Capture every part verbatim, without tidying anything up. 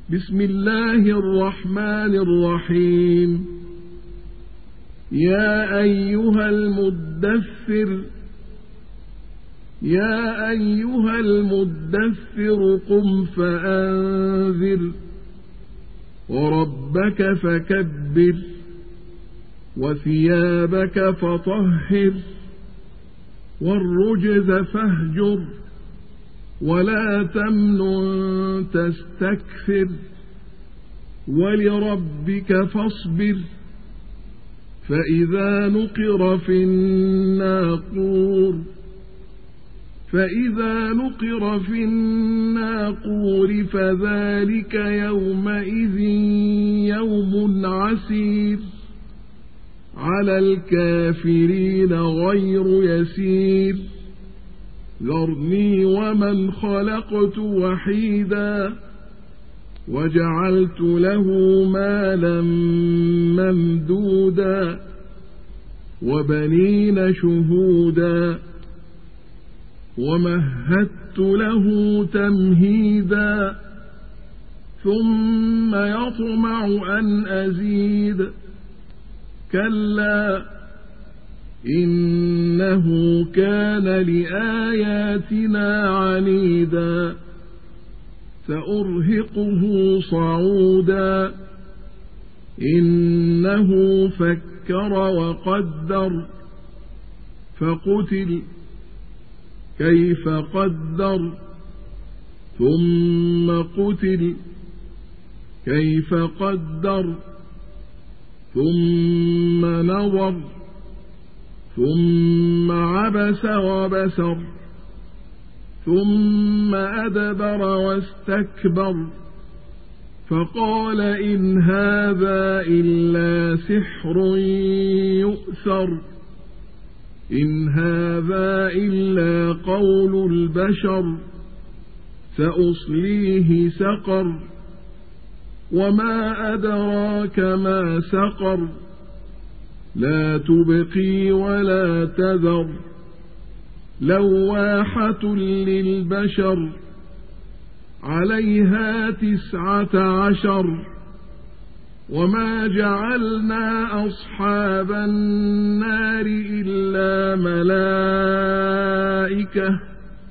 بسم الله الرحمن الرحيم يا أيها المدثر يا أيها المدثر قم فأنذر وربك فكبر وثيابك فطهر والرجز فاهجر ولا تمنن تستكثر ولربك فاصبر فإذا نقر في الناقور فإذا نقر في الناقور فذلك يومئذ يوم عسير على الكافرين غير يسير ذرني ومن خلقت وحيدا وجعلت له مالا ممدودا وبنين شهودا ومهدت له تمهيدا ثم يطمع أن أزيد كلا إنه كان لآياتنا عنيدا سأرهقه صعودا إنه فكر وقدر فقتل كيف قدر ثم قتل كيف قدر ثم نظر ثم عبس وبسر ثم أدبر واستكبر فقال إن هذا إلا سحر يؤثر إن هذا إلا قول البشر سأصليه سقر وما أدراك ما سقر لا تبقي ولا تذر لواحة للبشر عليها تسعة عشر وما جعلنا أصحاب النار إلا ملائكة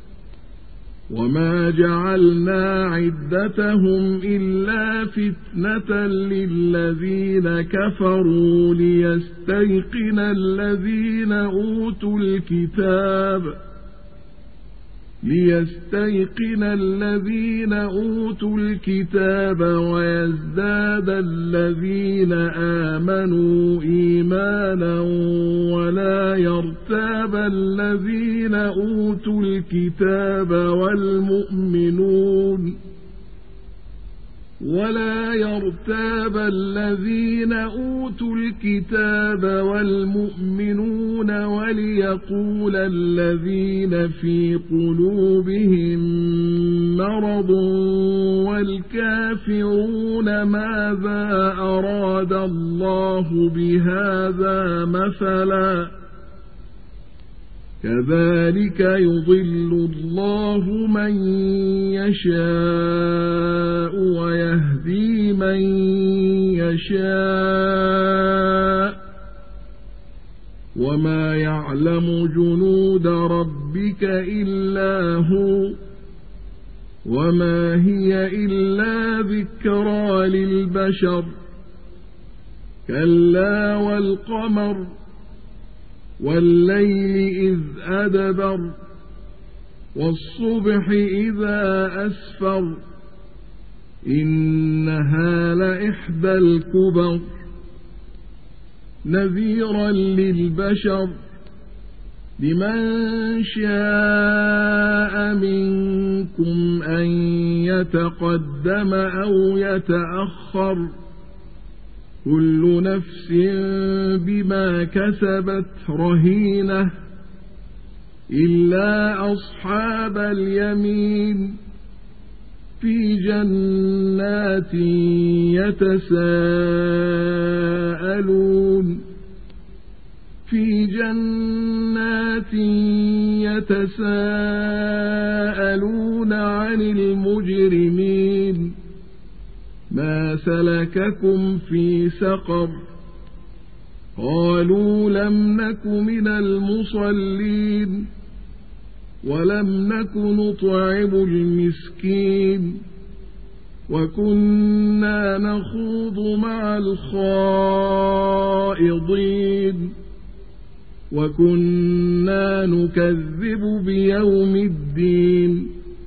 وما جعلنا عدتهم إلا فتنة للذين كفروا ليستيقن الذين أوتوا الكتاب ليستيقن الذين أوتوا الكتاب ويزداد الذين آمنوا إيمانا ولا يرتاب الذين أوتوا الكتاب والمؤمنون ولا يرتاب الذين أوتوا الكتاب والمؤمنون وليقول الذين في قلوبهم مرض والكافرون ماذا أراد الله بهذا مثلا كذلك يضل الله من يشاء ويهدي من يشاء وما يعلم جنود ربك إلا هو وما هي إلا ذكرى للبشر كلا والقمر والليل إذ أدبر والصبح إذا أسفر إنها لإحدى الكبر نذيرا للبشر لمن شاء منكم أن يتقدم أو يتأخر كل نفس بما كسبت رهينة إلا أصحاب اليمين في جنات يتساءلون في جنات يتساءلون عن المجرمين ما سلككم في سقر قالوا لم نك من المصلين ولم نك نطعم المسكين وكنا نخوض مع الخائضين وكنا نكذب بيوم الدين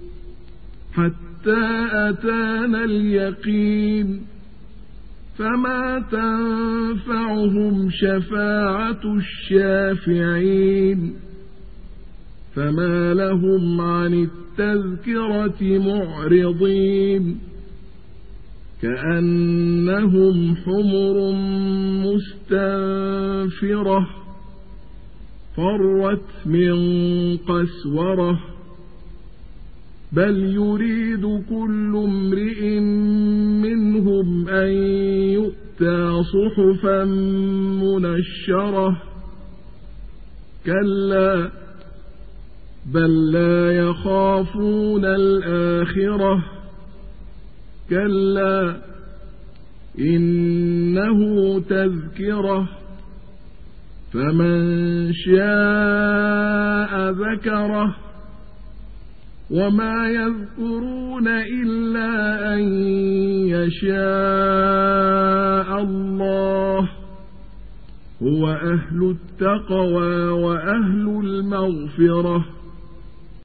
حتى أتانا اليقين فما تنفعهم شفاعة الشافعين فما لهم عن التذكرة معرضين كأنهم حمر مستنفرة فرت من قسورة بل يريد كل امرئ منهم أن يؤتى صحفا منشرة كلا بل لا يخافون الآخرة كلا إنه تذكرة فمن شاء ذكره وما يذكرون إلا أن يشاء الله هو أهل التقوى وأهل المغفرة